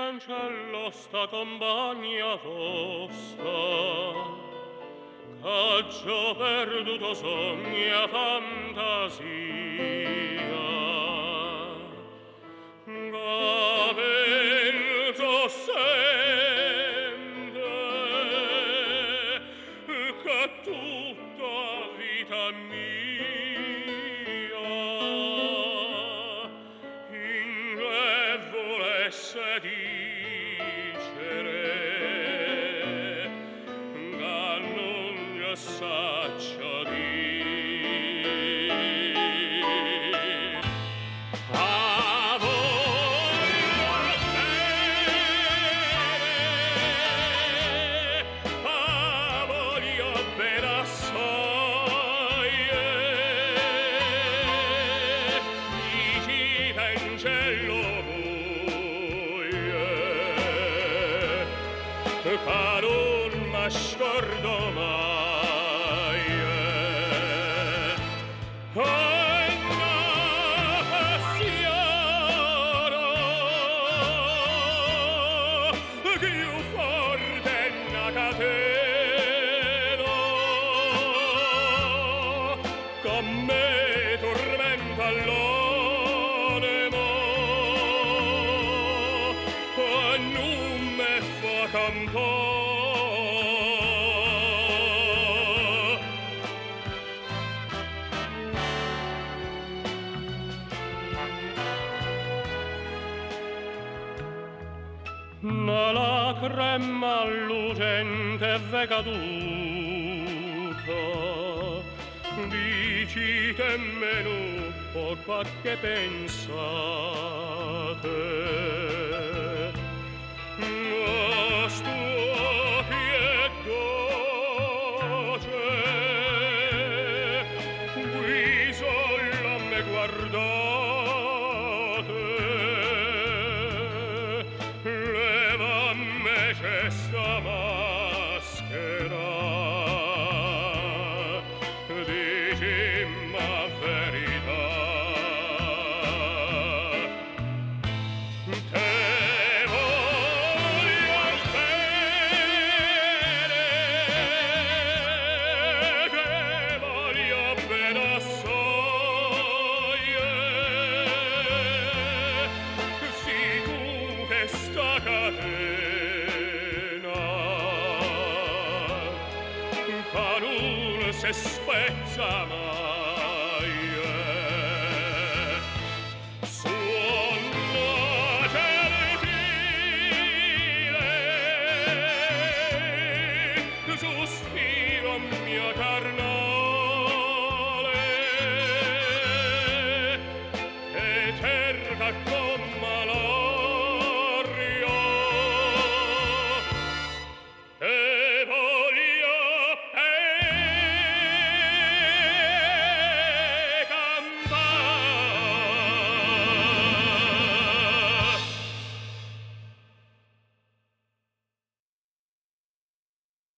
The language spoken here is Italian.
cancello sta compagna vostra, c'ho perduto sogna fantasia. Penso sempre che tutta vita mia in me volesse dicere che non ne saccio dire. Che non mi scordo mai. Anna passione più forte una catena che me tormenta l'anima e non me fa campare. Una lacrima lucente v'è caduta, dici che meno può qualche pensate. Ma sto pietoce, qui solo me guardate. C'è sta maschera, dicimmi la verità. Te voglio bene assai. Si tu che sta catena se spezza mai.